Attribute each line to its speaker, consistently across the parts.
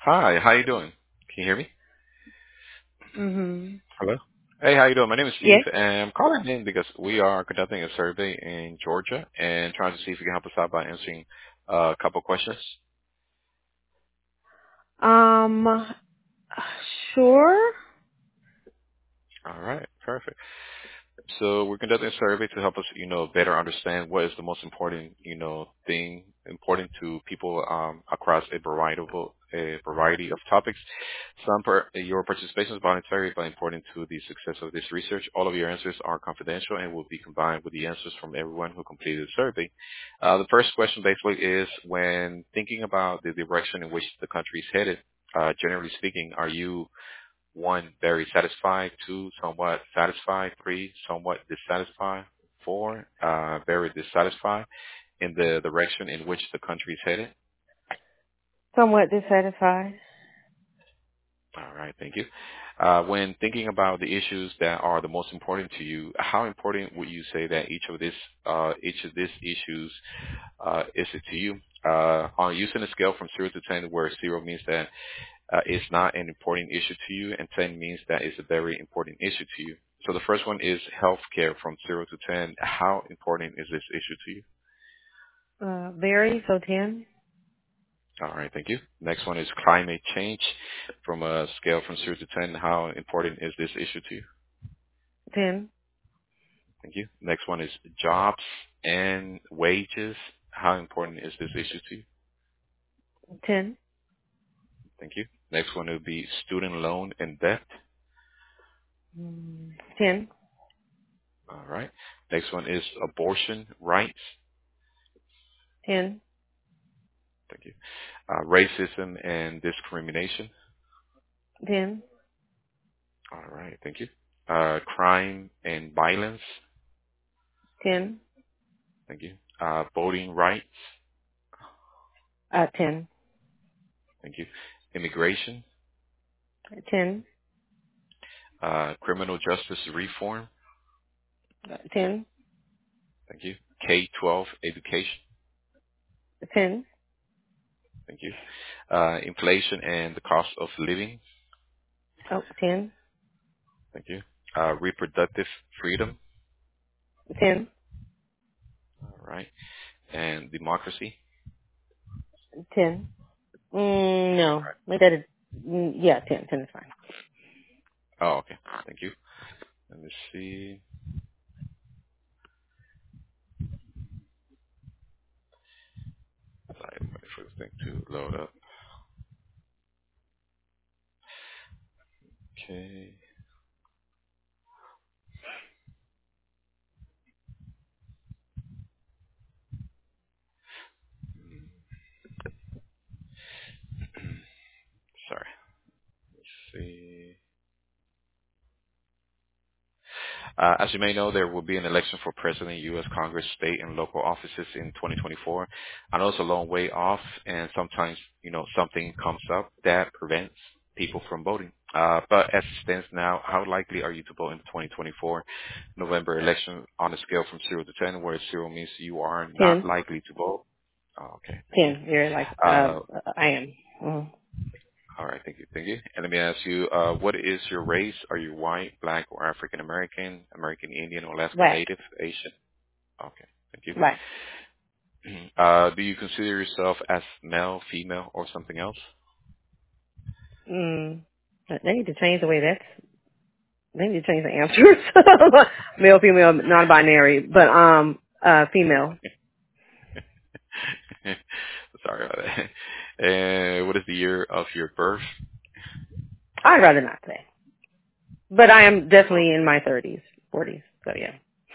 Speaker 1: Hi, how you doing? Can you hear me?
Speaker 2: Mhm.
Speaker 1: Hello? Hey, how you doing? My name is Steve,
Speaker 2: Yes.
Speaker 1: and I'm calling in because we are conducting a survey in Georgia and trying to see if you can help us out by answering a couple questions.
Speaker 2: Um. Sure.
Speaker 1: All right, perfect. So we're conducting a survey to help us, better understand what is the most important, thing important to people across a variety of topics. Your participation is voluntary but important to the success of this research. All of your answers are confidential and will be combined with the answers from everyone who completed the survey. The first question basically is when thinking about the direction in which the country is headed, generally speaking, are you one, very satisfied. Two, somewhat satisfied. Three, somewhat dissatisfied. Four, very dissatisfied in the direction in which the country is headed.
Speaker 2: Somewhat dissatisfied.
Speaker 1: All right, thank you. When thinking about the issues that are the most important to you, how important would you say that each of these issues is it to you? On using a scale from 0 to 10, where 0 means that is not an important issue to you, and 10 means that is a very important issue to you. So the first one is healthcare from 0 to 10. How important is this issue to you?
Speaker 2: Very. So 10.
Speaker 1: All right, thank you. Next one is climate change from a scale from 0 to 10. How important is this issue to you?
Speaker 2: 10.
Speaker 1: Thank you. Next one is jobs and wages. How important is this issue to you?
Speaker 2: 10.
Speaker 1: Thank you. Next one would be student loan and debt.
Speaker 2: 10.
Speaker 1: All right. Next one is abortion rights.
Speaker 2: 10.
Speaker 1: Thank you. Racism and discrimination.
Speaker 2: 10.
Speaker 1: All right, thank you. Crime and violence.
Speaker 2: 10.
Speaker 1: Thank you. Voting rights.
Speaker 2: 10.
Speaker 1: Thank you. Immigration.
Speaker 2: 10.
Speaker 1: Criminal justice reform.
Speaker 2: 10.
Speaker 1: Thank you. K-12 education.
Speaker 2: 10.
Speaker 1: Thank you. Inflation and the cost of living.
Speaker 2: Oh, 10.
Speaker 1: Thank you. Reproductive freedom.
Speaker 2: 10.
Speaker 1: All right. And democracy.
Speaker 2: 10. No.
Speaker 1: All right.
Speaker 2: Make that yeah, 10. 10 is fine.
Speaker 1: Oh, okay. Thank you. Let me see. Sorry, I'm waiting for this thing to load up. Okay. Sorry. Let's see. As you may know, there will be an election for president, U.S. Congress, state, and local offices in 2024. I know it's a long way off, and sometimes, something comes up that prevents people from voting. But as it stands now, how likely are you to vote in the 2024 November election on a scale from 0 to 10, where 0 means you are not
Speaker 2: 10.
Speaker 1: likely to vote? Oh, okay, thank you.
Speaker 2: 10. You're like,
Speaker 1: Uh,
Speaker 2: I am.
Speaker 1: All right. Thank you. Thank you. And let me ask you, what is your race? Are you white, black, or African American, American Indian, or Alaska
Speaker 2: Black.
Speaker 1: Native, Asian? Okay. Thank you.
Speaker 2: Black.
Speaker 1: Do you consider yourself as male, female, or something else?
Speaker 2: Mm. They need to change the way they need to change the answers. Male, female, non-binary, but female.
Speaker 1: Sorry about that. And what is the year of your birth?
Speaker 2: I'd rather not say, but I am
Speaker 1: Oh,
Speaker 2: definitely in my 30s, 40s. So yeah.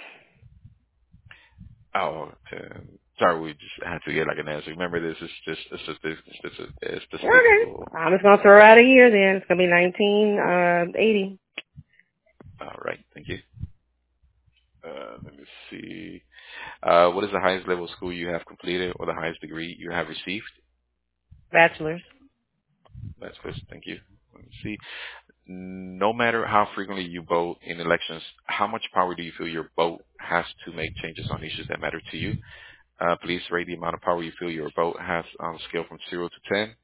Speaker 1: oh, sorry. We just had to get like an answer. Remember, this is just a
Speaker 2: Okay.
Speaker 1: statistical.
Speaker 2: I'm just gonna throw out a year then. It's gonna be 1980.
Speaker 1: All right. Thank you. Let me see. What is the highest level of school you have completed or the highest degree you have received?
Speaker 2: Bachelor's.
Speaker 1: That's first. Thank you. Let me see. No matter how frequently you vote in elections, how much power do you feel your vote has to make changes on issues that matter to you? Please rate the amount of power you feel your vote has on a scale from 0 to 10.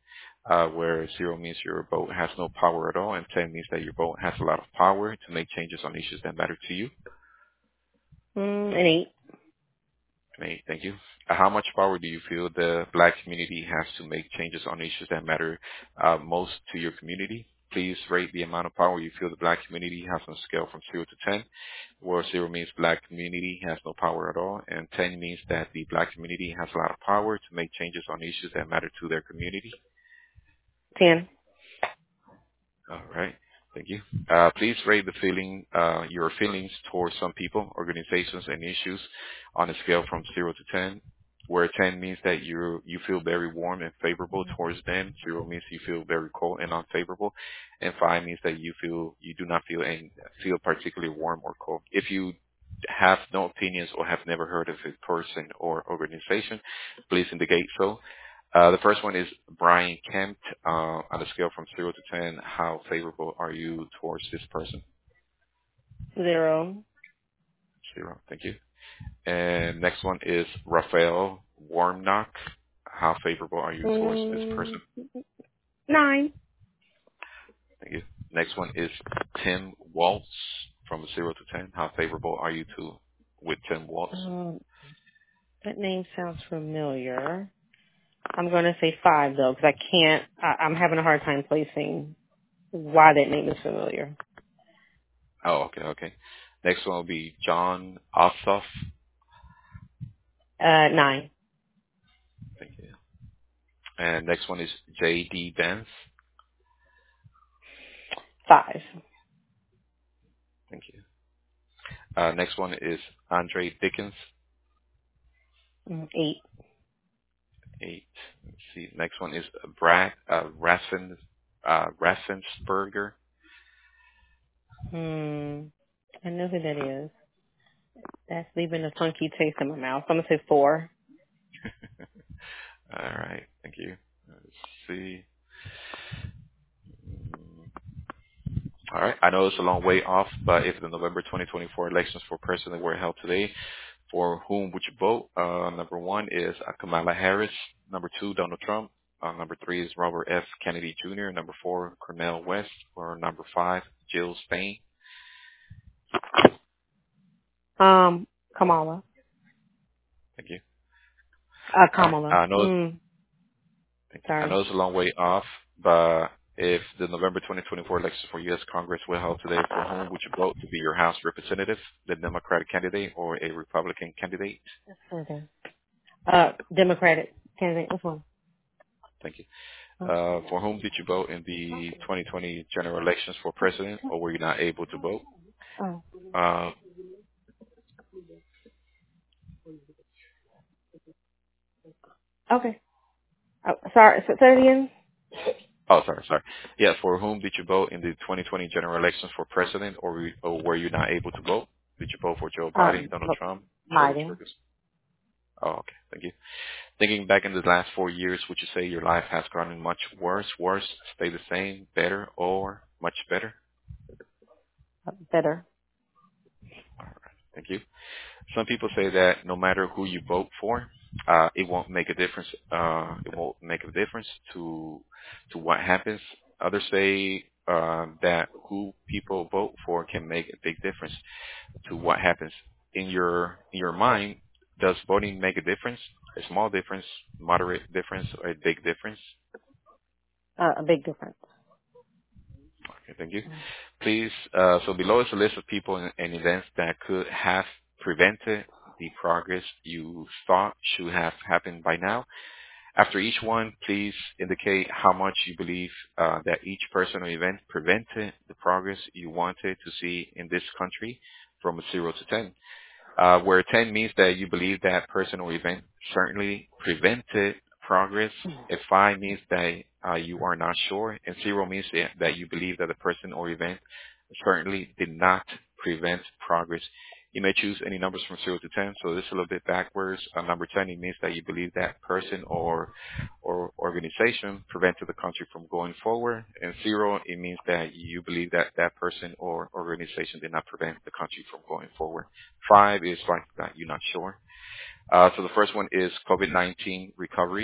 Speaker 1: where 0 means your vote has no power at all, and 10 means that your vote has a lot of power to make changes on issues that matter to you.
Speaker 2: An 8.
Speaker 1: Great, thank you. How much power do you feel the Black community has to make changes on issues that matter most to your community? Please rate the amount of power you feel the Black community has on a scale from 0 to 10, where 0 means Black community has no power at all, and 10 means that the Black community has a lot of power to make changes on issues that matter to their community.
Speaker 2: 10.
Speaker 1: All right. Thank you. Please rate your feelings towards some people, organizations, and issues on a scale from 0 to 10, where 10 means that you feel very warm and favorable towards them. 0 means you feel very cold and unfavorable, and 5 means that you do not feel particularly warm or cold. If you have no opinions or have never heard of a person or organization, please indicate so. The first one is Brian Kemp. On a scale from 0 to 10, how favorable are you towards this person?
Speaker 2: 0.
Speaker 1: 0. Thank you. And next one is Raphael Warnock. How favorable are you towards this person?
Speaker 2: 9.
Speaker 1: Thank you. Next one is Tim Waltz. From 0 to 10, how favorable are you with Tim Waltz?
Speaker 2: That name sounds familiar. I'm going to say 5, though, because I'm having a hard time placing why that name is familiar.
Speaker 1: Oh, okay. Next one will be John Ossoff.
Speaker 2: 9.
Speaker 1: Thank you. And next one is J.D. Vance.
Speaker 2: 5.
Speaker 1: Thank you. Next one is Andre Dickens.
Speaker 2: 8.
Speaker 1: 8. Let's see. Next one is Brad Raffensperger.
Speaker 2: I know who that is. That's leaving a funky taste in my mouth. I'm going to say 4.
Speaker 1: All right. Thank you. Let's see. All right. I know it's a long way off, but if the November 2024 elections for president were held today, for whom would you vote? Number 1 is Kamala Harris. Number 2, Donald Trump. Number 3 is Robert F. Kennedy Jr. Number 4, Cornel West. Or number 5, Jill Stein.
Speaker 2: Kamala.
Speaker 1: Thank you.
Speaker 2: Kamala.
Speaker 1: I know
Speaker 2: Sorry.
Speaker 1: it's a long way off, but if the November 2024 elections for U.S. Congress were held today, for whom would you vote to be your House representative, the Democratic candidate or a Republican candidate?
Speaker 2: Okay. Democratic candidate. Which one?
Speaker 1: Thank you. For whom did you vote in the 2020 general elections for president, or were you not able to vote?
Speaker 2: Oh. Okay. Sorry. Say it again.
Speaker 1: Oh, sorry. Yeah, for whom did you vote in the 2020 general elections for president, or were you not able to vote? Did you vote for Joe Biden, Donald Trump, George
Speaker 2: Biden.
Speaker 1: Lucas? Oh, okay. Thank you. Thinking back in the last 4 years, would you say your life has gotten much worse, stay the same, better, or much better?
Speaker 2: Better.
Speaker 1: All right. Thank you. Some people say that no matter who you vote for, it won't make a difference. It won't make a difference to what happens. Others say that who people vote for can make a big difference to what happens. In your mind, does voting make a difference? A small difference, moderate difference, or a big difference?
Speaker 2: A big difference.
Speaker 1: Okay, thank you. Please, so below is a list of people and events that could have prevented the progress you thought should have happened by now. After each one, please indicate how much you believe that each person or event prevented the progress you wanted to see in this country from a 0 to 10. Where 10 means that you believe that person or event certainly prevented progress. If 5 means that you are not sure, and 0 means that you believe that the person or event certainly did not prevent progress. You may choose any numbers from 0 to 10, so this is a little bit backwards. Number 10, it means that you believe that person or organization prevented the country from going forward. And 0, it means that you believe that that person or organization did not prevent the country from going forward. 5 is like that you're not sure. So the first one is COVID-19 recovery.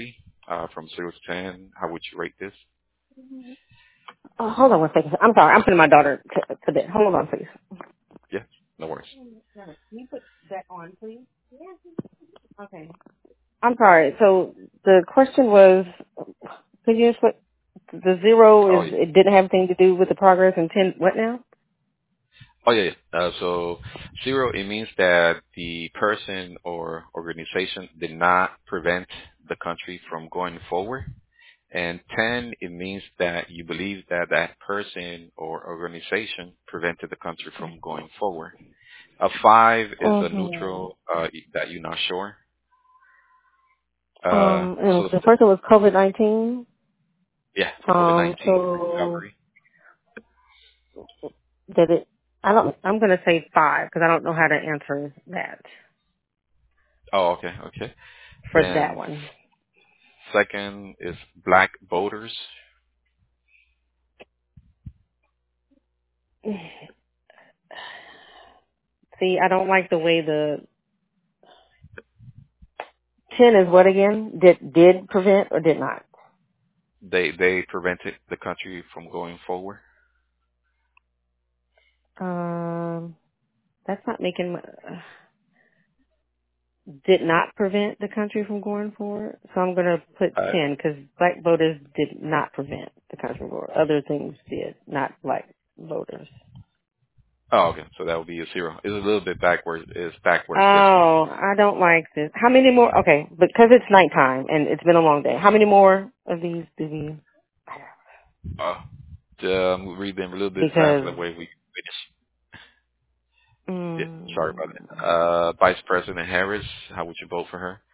Speaker 1: from 0 to 10, how would you rate this?
Speaker 2: Oh, hold on one second. I'm sorry. I'm putting my daughter to bed. Hold on, please.
Speaker 1: Yeah, no worries.
Speaker 2: Can you put that on, please? Okay. I'm sorry. So the question was, could you just put the zero
Speaker 1: Oh,
Speaker 2: is it didn't have anything to do with the progress and 10 what now?
Speaker 1: oh yeah. So 0, it means that the person or organization did not prevent the country from going forward. And 10, it means that you believe that that person or organization prevented the country from going forward. A 5 is a
Speaker 2: Mm-hmm.
Speaker 1: neutral, that you're not sure. Uh,
Speaker 2: And
Speaker 1: so
Speaker 2: the first one was COVID-19.
Speaker 1: yeah, COVID-19
Speaker 2: So
Speaker 1: recovery.
Speaker 2: did it? I'm gonna say 5 because I don't know how to answer that
Speaker 1: Oh, okay, okay.
Speaker 2: for that
Speaker 1: Then
Speaker 2: one.
Speaker 1: second is black voters.
Speaker 2: See, I don't like the way the 10 is what again? Did prevent or did not?
Speaker 1: They prevented the country from going forward.
Speaker 2: Um, that's not making. Did not prevent the country from going forward. So I'm going to put
Speaker 1: Uh,
Speaker 2: 10 because black voters did not prevent the country from going forward. Other things did, not black voters.
Speaker 1: oh, okay. So that would be a 0. It's a little bit backwards. It's backwards this one.
Speaker 2: Oh, I don't like this. How many more? Okay, because it's nighttime and it's been a long day. How many more of these do we?
Speaker 1: Read them a little bit faster.
Speaker 2: Because
Speaker 1: That way we just, yeah, sorry
Speaker 2: mm,
Speaker 1: about that. Vice President Harris, how would you vote for her?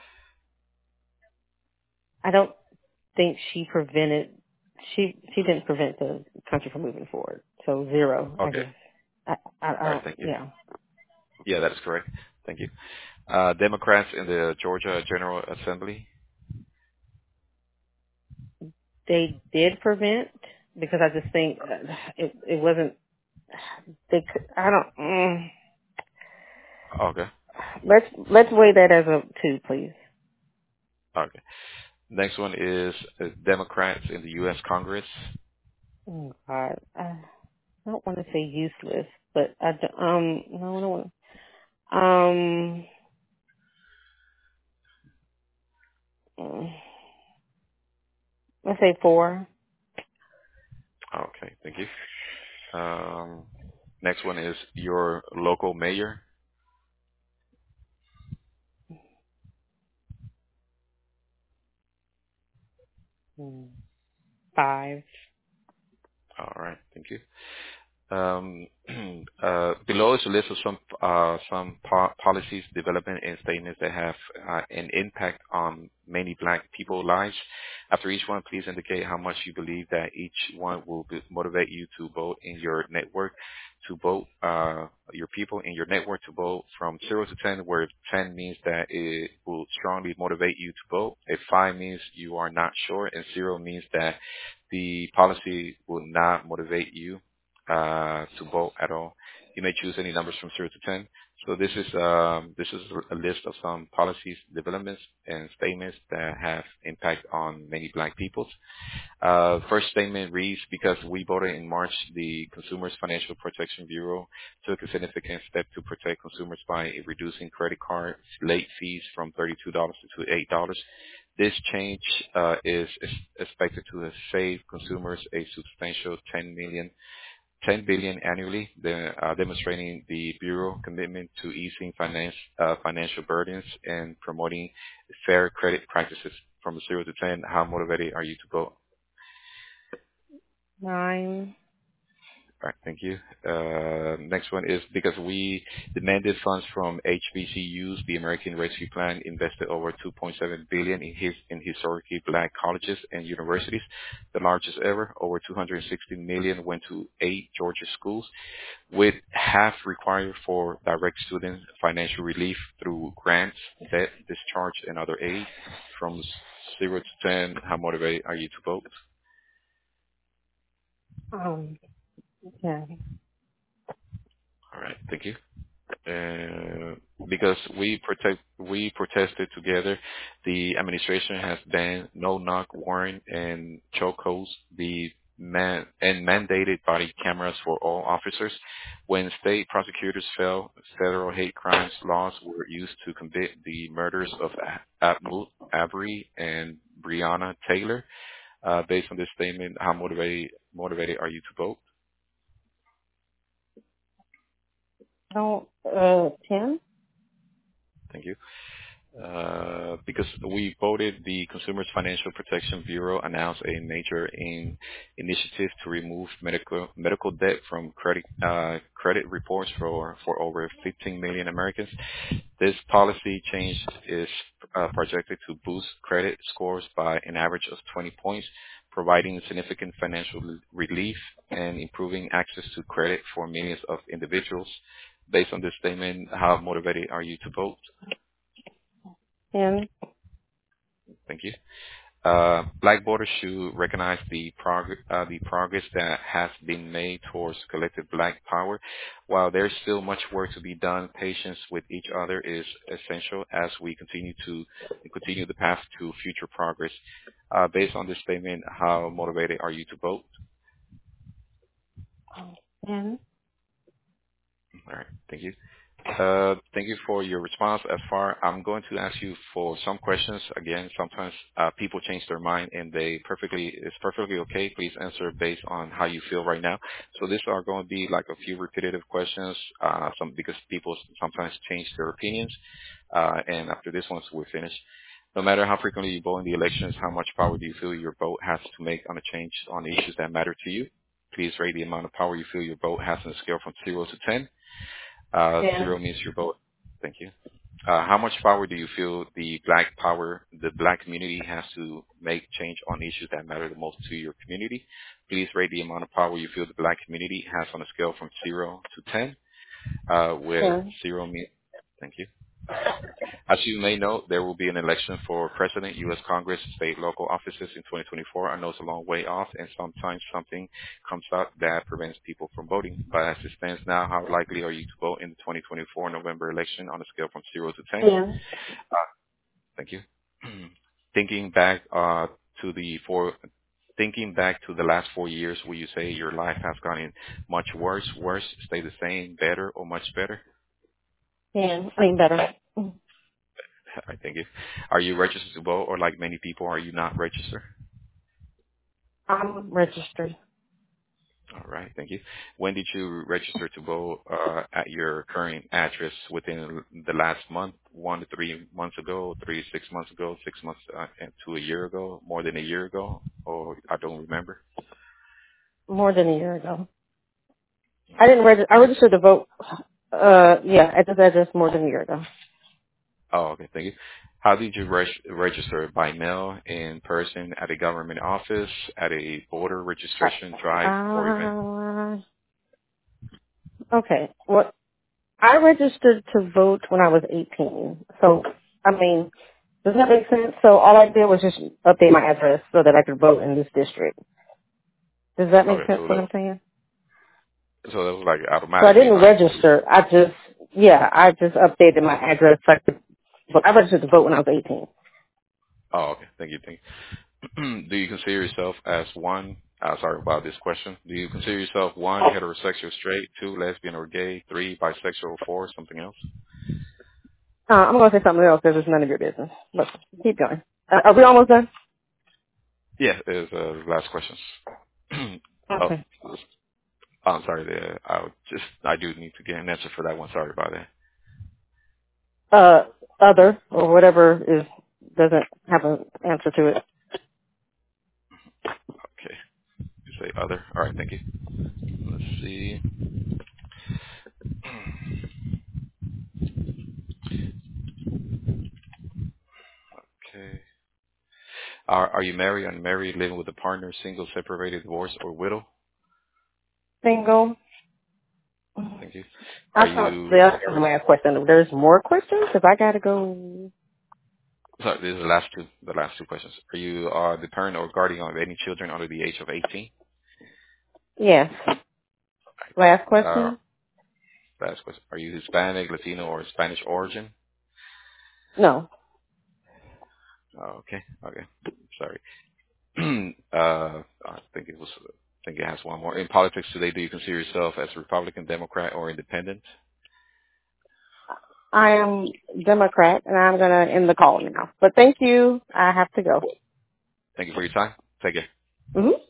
Speaker 2: I don't think she prevented. She didn't prevent the country from moving forward. So 0, I
Speaker 1: Okay.
Speaker 2: guess. I
Speaker 1: All right.
Speaker 2: don't.
Speaker 1: Thank you.
Speaker 2: Yeah.
Speaker 1: Yeah, that is correct. Thank you. Democrats in the Georgia General Assembly.
Speaker 2: They did prevent because I just think it wasn't. I don't.
Speaker 1: Okay.
Speaker 2: Let's weigh that as a 2, please.
Speaker 1: Okay. Next one is Democrats in the U.S. Congress.
Speaker 2: Oh God, I don't want to say useless, but no, I don't want. Mm, let's say 4.
Speaker 1: Okay. Thank you. Um, next one is your local mayor.
Speaker 2: Mm, 5.
Speaker 1: All right. Thank you. Um, below is a list of some policies, development, and statements that have an impact on many Black people lives. After each one, please indicate how much you believe that each one will motivate you to vote in your network, to vote your people in your network to vote from 0 to 10, where 10 means that it will strongly motivate you to vote. A 5 means you are not sure, and 0 means that the policy will not motivate you to vote at all. You may choose any numbers from 0 to 10. So this is a list of some policies, developments, and statements that have impact on many Black peoples. First statement reads, because we voted in March, the Consumers Financial Protection Bureau took a significant step to protect consumers by reducing credit card late fees from $32 to $8. This change is expected to save consumers a substantial 10 billion annually, demonstrating the Bureau commitment to easing financial burdens and promoting fair credit practices. From 0 to 10, how motivated are you to vote?
Speaker 2: 9.
Speaker 1: All right, thank you. Next one is because we demanded funds from HBCUs, the American Rescue Plan invested over 2.7 billion in historically Black colleges and universities, the largest ever. Over 260 million went to 8 Georgia schools, with half required for direct student financial relief through grants, debt discharge, and other aid. From 0 to 10, how motivated are you to vote?
Speaker 2: Yeah.
Speaker 1: All right, thank you. because we protested together. The administration has banned no-knock warrant and chokeholds, and mandated body cameras for all officers. When state prosecutors fell, federal hate crimes laws were used to convict the murders of Ahmaud Arbery and Breonna Taylor. Based on this statement, how motivated are you to vote?
Speaker 2: No, 10?
Speaker 1: Thank you. Because we voted, the Consumers Financial Protection Bureau announced a major initiative to remove medical debt from credit reports for over 15 million Americans. This policy change is projected to boost credit scores by an average of 20 points, providing significant financial relief and improving access to credit for millions of individuals. Based on this statement, how motivated are you to vote?
Speaker 2: 10?
Speaker 1: Thank you. Black voters should recognize the progress that has been made towards collective Black power. While there's still much work to be done, patience with each other is essential as we continue the path to future progress. Based on this statement, how motivated are you to vote?
Speaker 2: 10?
Speaker 1: All right, thank you. Thank you for your response. As far, I'm going to ask you for some questions. Again, sometimes people change their mind, and it's perfectly okay. Please answer based on how you feel right now. So these are going to be like a few repetitive questions, because people sometimes change their opinions. And after this one, we're finished. No matter how frequently you vote in the elections, how much power do you feel your vote has to make on a change on the issues that matter to you? Please rate the amount of power you feel your vote has on a scale from 0 to 10.
Speaker 2: 10?
Speaker 1: 0 means your vote. Thank you. How much power do you feel the Black community has to make change on issues that matter the most to your community? Please rate the amount of power you feel the Black community has on a scale from 0 to 10, with
Speaker 2: 10?
Speaker 1: 0 means, thank you. As you may know, there will be an election for president, U.S. Congress, state, local offices in 2024. I know it's a long way off, and sometimes something comes up that prevents people from voting. But as it stands now, how likely are you to vote in the 2024 November election on a scale from 0 to 10?
Speaker 2: 10?
Speaker 1: Thank you. Thinking back thinking back to the last 4 years, will you say your life has gotten much worse, stay the same, better, or much better?
Speaker 2: 10? I mean, better.
Speaker 1: I thank you. Are you registered to vote, or like many people, are you not registered?
Speaker 2: I'm registered.
Speaker 1: All right, thank you. When did you register to vote at your current address? Within the last month, 1 to 3 months ago, 6 months ago, 6 months to a year ago, more than a year ago, or I don't remember?
Speaker 2: More than a year ago. I
Speaker 1: Okay.
Speaker 2: didn't register. I registered to vote, at this address more than a year ago.
Speaker 1: Oh, okay, thank you. How did you register? By mail, in person, at a government office, at a voter registration drive or event?
Speaker 2: Okay. Well, I registered to vote when I was 18. So, I mean, does that make sense? So all I did was just update my address so that I could vote in this district. Does that make
Speaker 1: Okay,
Speaker 2: sense what I'm saying?
Speaker 1: so that was like
Speaker 2: So I
Speaker 1: automatically
Speaker 2: didn't
Speaker 1: like.
Speaker 2: register. I just updated my address so I could, but I registered to vote when I was 18.
Speaker 1: Oh, okay. Thank you. Do you consider yourself as one? Sorry about this question. Do you consider yourself one, heterosexual, straight, two, lesbian or gay, three, bisexual, four, something else?
Speaker 2: I'm going to say something else because it's none of your business. But keep going. Are we almost done?
Speaker 1: Yeah, is last questions. Oh,
Speaker 2: Okay.
Speaker 1: I'm sorry. I do need to get an answer for that one. Sorry about that.
Speaker 2: Other or whatever doesn't have an answer to it.
Speaker 1: Okay, you say other. All right, thank you. Let's see. Okay. Are you married, unmarried, living with a partner, single, separated, divorced, or widow?
Speaker 2: Single.
Speaker 1: Thank you. Are
Speaker 2: I thought
Speaker 1: you?
Speaker 2: that was my last question. There's more questions because I got to go.
Speaker 1: Sorry, this is the last two questions. Are you the parent or guardian of any children under the age of 18?
Speaker 2: Yes. Last
Speaker 1: Uh,
Speaker 2: question.
Speaker 1: Last question. Are you Hispanic, Latino, or Spanish origin?
Speaker 2: No.
Speaker 1: Oh, okay. Okay. Sorry. I think it was. I think it has one more. In politics today, do you consider yourself as a Republican, Democrat, or Independent?
Speaker 2: I am Democrat, and I'm going to end the call now. But thank you. I have to go.
Speaker 1: Thank you for your time. Take care.
Speaker 2: Mm-hmm.